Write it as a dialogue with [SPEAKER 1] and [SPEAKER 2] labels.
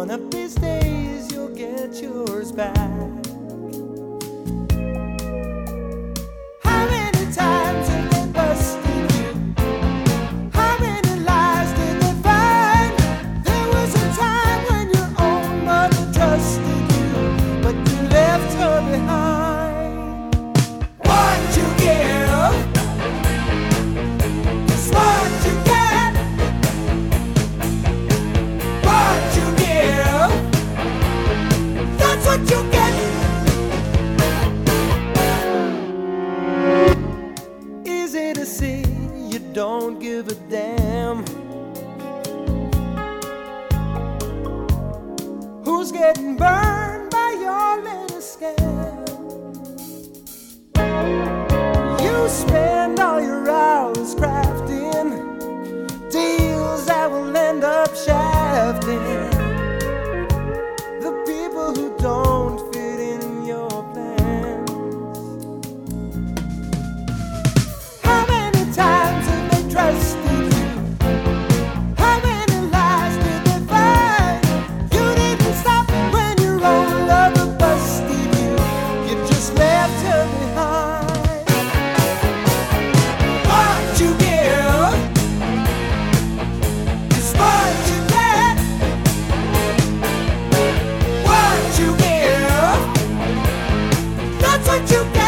[SPEAKER 1] One of these days you'll get yours back. How many times have they busted you? How many lies did they find? There was a time when your own mother trusted you, but you left her behind. What you give is what you get. What you give, that's what you get. Easy to see you don't give a damn who's getting burned by your little scam. You spend all your hours crafting deals that will end up shafting the people who don't fit in your plans. How many times have they trusted you? How many lies did they find? You didn't stop when your own lover busted you. You just left her behind. What you give is what you get. What you give, that's what you get.